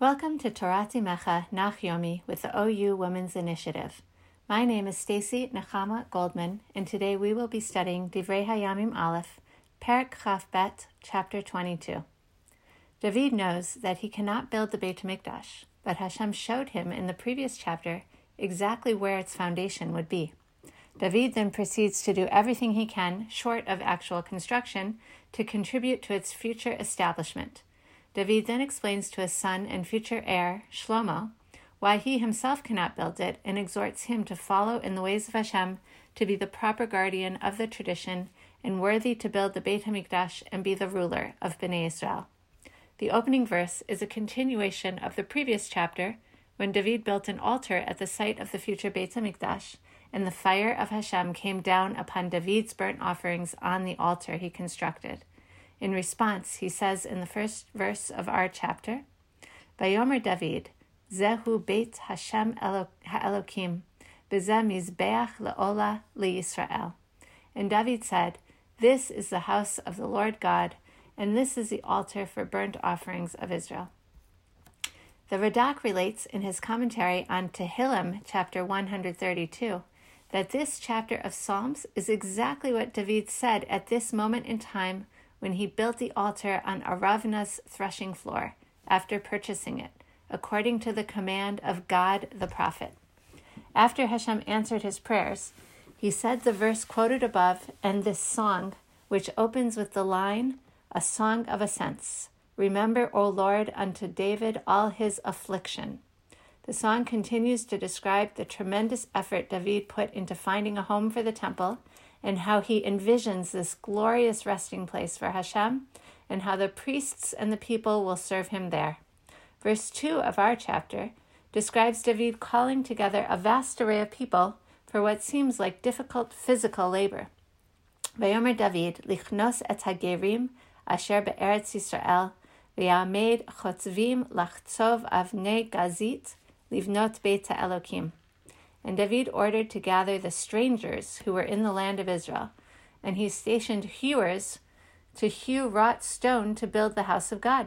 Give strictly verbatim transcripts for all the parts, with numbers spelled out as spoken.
Welcome to Torah Timecha Nach Yomi with the O U Women's Initiative. My name is Stacy Nechama Goldman, and today we will be studying Divrei Hayamim Aleph, Perek Chaf Bet, chapter twenty-two. David knows that he cannot build the Beit HaMikdash, but Hashem showed him in the previous chapter exactly where its foundation would be. David then proceeds to do everything he can, short of actual construction, to contribute to its future establishment. David then explains to his son and future heir, Shlomo, why he himself cannot build it and exhorts him to follow in the ways of Hashem, to be the proper guardian of the tradition and worthy to build the Beit HaMikdash and be the ruler of Bnei Israel. The opening verse is a continuation of the previous chapter when David built an altar at the site of the future Beit HaMikdash, and the fire of Hashem came down upon David's burnt offerings on the altar he constructed. In response, he says in the first verse of our chapter, Vayomer David, Zehu Beit Hashem Ha'elokim, B'zeh Mizbeach Le'ola Le'Yisrael. And David said, This is the house of the Lord God, and this is the altar for burnt offerings of Israel. The Radak relates in his commentary on Tehillim, chapter one hundred thirty-two, that this chapter of Psalms is exactly what David said at this moment in time when he built the altar on Aravna's threshing floor after purchasing it, according to the command of God the prophet. After Hashem answered his prayers, he said the verse quoted above and this song, which opens with the line, a song of ascents. Remember, O Lord, unto David all his affliction. The song continues to describe the tremendous effort David put into finding a home for the temple, and how he envisions this glorious resting place for Hashem, and how the priests and the people will serve him there. Verse two of our chapter describes David calling together a vast array of people for what seems like difficult physical labor. Vayomer David, lichnos et hagerim asher be'eretz Yisrael, v'yamed chotzvim lachtzov avnei gazit, livnot beit ha'elokim. And David ordered to gather the strangers who were in the land of Israel, and he stationed hewers to hew wrought stone to build the house of God.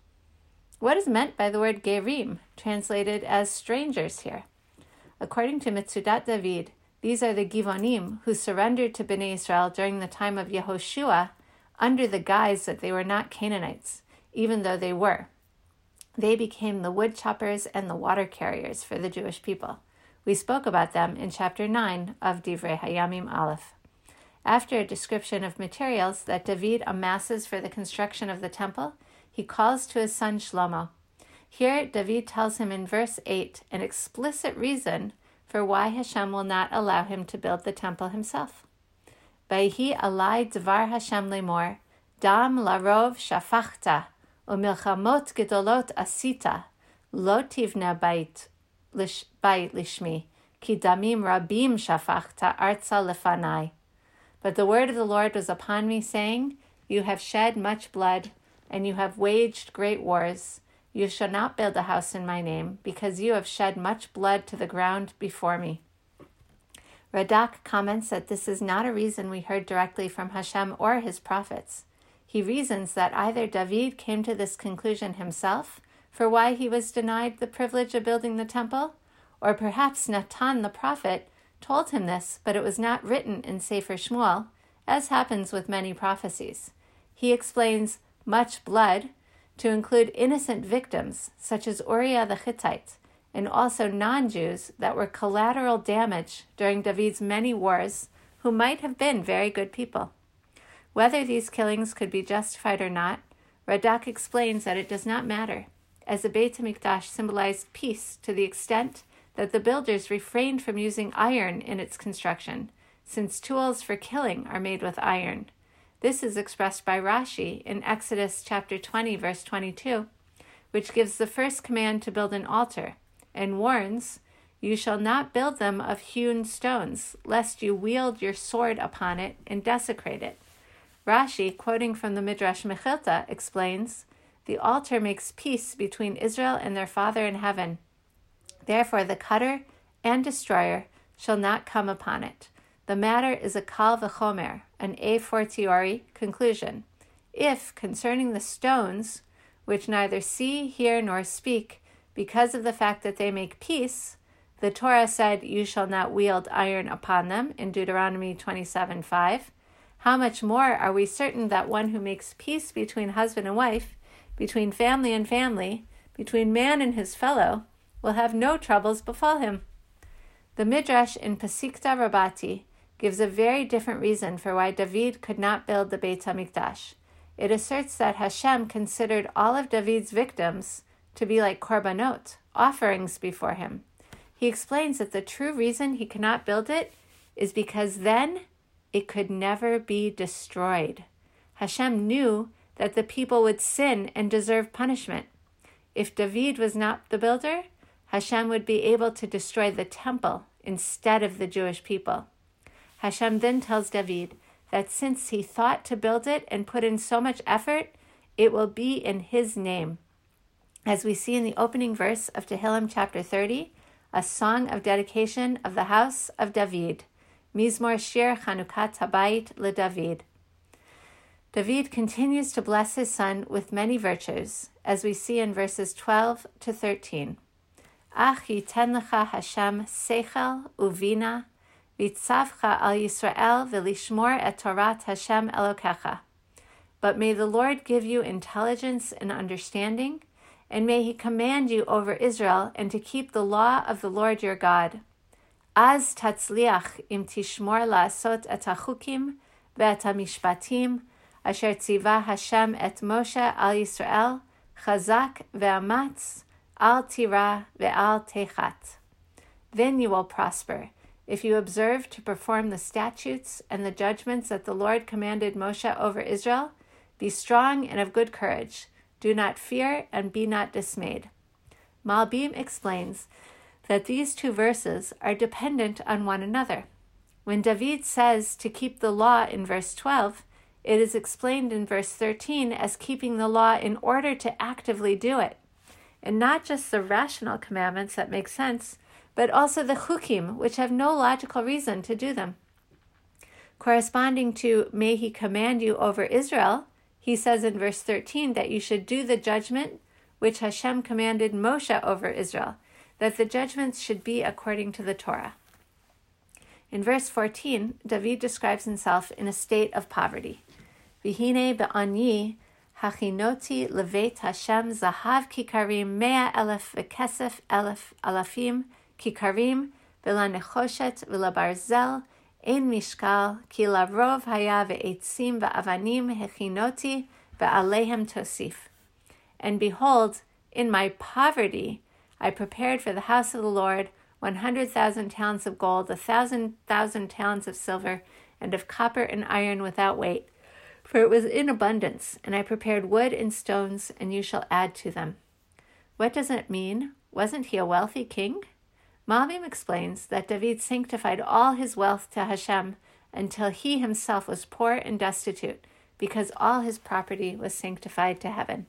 What is meant by the word gerim, translated as strangers here? According to Mitzudat David, these are the Givonim who surrendered to Bnei Israel during the time of Yehoshua under the guise that they were not Canaanites, even though they were. They became the wood choppers and the water carriers for the Jewish people. We spoke about them in chapter nine of Divrei Hayamim Aleph. After a description of materials that David amasses for the construction of the temple, he calls to his son Shlomo. Here, David tells him in verse eight an explicit reason for why Hashem will not allow him to build the temple himself. Vayhi alai dvar Hashem lemor, dam larov shafachta, umilchamot gedolot asita, lo tivna bait. Bait lishmi, ki damim rabim shafachta arza lefanai. But the word of the Lord was upon me, saying, You have shed much blood, and you have waged great wars. You shall not build a house in my name, because you have shed much blood to the ground before me. Radak comments that this is not a reason we heard directly from Hashem or his prophets. He reasons that either David came to this conclusion himself, for why he was denied the privilege of building the temple, or perhaps Natan the prophet told him this, but it was not written in Sefer Shmuel, as happens with many prophecies. He explains much blood to include innocent victims, such as Uriah the Hittite, and also non-Jews that were collateral damage during David's many wars, who might have been very good people. Whether these killings could be justified or not, Radak explains that it does not matter, as the Beit HaMikdash symbolized peace to the extent that the builders refrained from using iron in its construction, since tools for killing are made with iron. This is expressed by Rashi in Exodus chapter twenty, verse twenty-two, which gives the first command to build an altar, and warns, You shall not build them of hewn stones, lest you wield your sword upon it and desecrate it. Rashi, quoting from the Midrash Mechilta, explains, The altar makes peace between Israel and their Father in heaven. Therefore the cutter and destroyer shall not come upon it. The matter is a kal v'chomer, an a fortiori conclusion. If, concerning the stones, which neither see, hear, nor speak, Because of the fact that they make peace, the Torah said, "You shall not wield iron upon them," in Deuteronomy twenty-seven five. How much more are we certain that one who makes peace between husband and wife, between family and family, between man and his fellow, will have no troubles befall him? The Midrash in Pesikta Rabati gives a very different reason for why David could not build the Beit HaMikdash. It asserts that Hashem considered all of David's victims to be like korbanot, offerings before him. He explains that the true reason he cannot build it is because then it could never be destroyed. Hashem knew that the people would sin and deserve punishment. If David was not the builder, Hashem would be able to destroy the temple instead of the Jewish people. Hashem then tells David that since he thought to build it and put in so much effort, it will be in his name. As we see in the opening verse of Tehillim chapter thirty, a song of dedication of the house of David, Mizmor Shir Chanukat Habayit LeDavid. David continues to bless his son with many virtues, as we see in verses twelve to thirteen. Ach yiten lecha Hashem seichel uvina v'tzavcha al Yisrael v'lishmor et Torat Hashem Elokecha. But may the Lord give you intelligence and understanding, and may he command you over Israel and to keep the law of the Lord your God. Az tatzliach im tishmor la'asot et hachukim ve'et hamishpatim asher tziva Hashem et Moshe al Yisrael chazak ve'amatz al tira ve'al techat. Then you will prosper, if you observe to perform the statutes and the judgments that the Lord commanded Moshe over Israel. Be strong and of good courage. Do not fear and be not dismayed. Malbim explains that these two verses are dependent on one another. When David says to keep the law in verse twelve, it is explained in verse thirteen as keeping the law in order to actively do it, and not just the rational commandments that make sense, but also the chukim, which have no logical reason to do them. Corresponding to may he command you over Israel, he says in verse thirteen that you should do the judgment which Hashem commanded Moshe over Israel, that the judgments should be according to the Torah. In verse fourteen, David describes himself in a state of poverty. V'hine be'anyi hachinoti levet Hashem zahav kikarim mea elef v'kesef elef alafim kikarim v'la nechoshet v'la barzel ein mishkal ki lavrov haya ve'etzim va'avanim hechinoti ve'alehem tosif. And behold, in my poverty I prepared for the house of the Lord one hundred thousand talents of gold, a thousand thousand talents of silver, and of copper and iron without weight. For it was in abundance, and I prepared wood and stones, and you shall add to them. What does it mean? Wasn't he a wealthy king? Malbim explains that David sanctified all his wealth to Hashem until he himself was poor and destitute, because all his property was sanctified to heaven.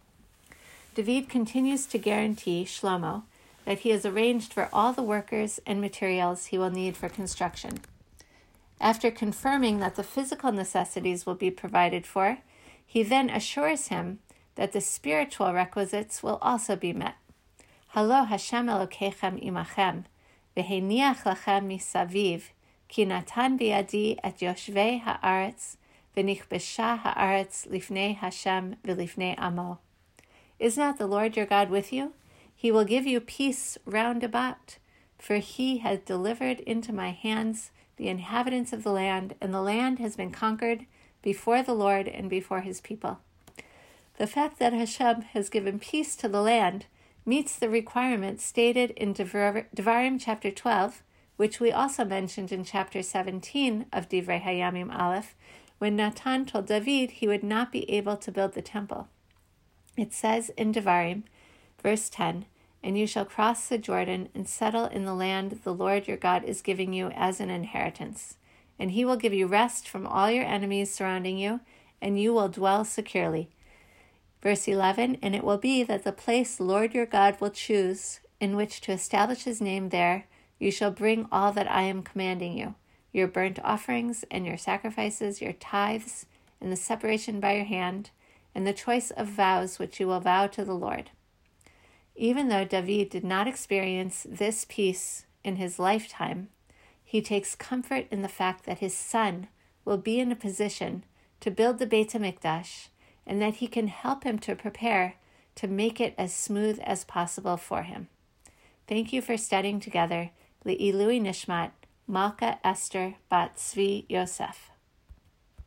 David continues to guarantee Shlomo that he has arranged for all the workers and materials he will need for construction. After confirming that the physical necessities will be provided for, he then assures him that the spiritual requisites will also be met. Halo Hashem Elokechem imachem, v'heniach lachem misaviv, ki natan biadi et yoshvei haaretz, v'nichbesha haaretz lifnei Hashem v'lifnei amo. Is not the Lord your God with you? He will give you peace round about, for he has delivered into my hands the inhabitants of the land, and the land has been conquered before the Lord and before his people. The fact that Hashem has given peace to the land meets the requirement stated in Devar- Devarim chapter twelve, which we also mentioned in chapter seventeen of Divrei Hayamim Aleph, when Natan told David he would not be able to build the temple. It says in Devarim, verse ten, "And you shall cross the Jordan and settle in the land the Lord your God is giving you as an inheritance. And he will give you rest from all your enemies surrounding you, and you will dwell securely." Verse eleven, "And it will be that the place the Lord your God will choose, in which to establish his name there, you shall bring all that I am commanding you, your burnt offerings and your sacrifices, your tithes, and the separation by your hand, and the choice of vows which you will vow to the Lord." Even though David did not experience this peace in his lifetime, he takes comfort in the fact that his son will be in a position to build the Beit HaMikdash and that he can help him to prepare to make it as smooth as possible for him. Thank you for studying together Le'ilui Nishmat, Malka Esther Bat Tzvi Yosef.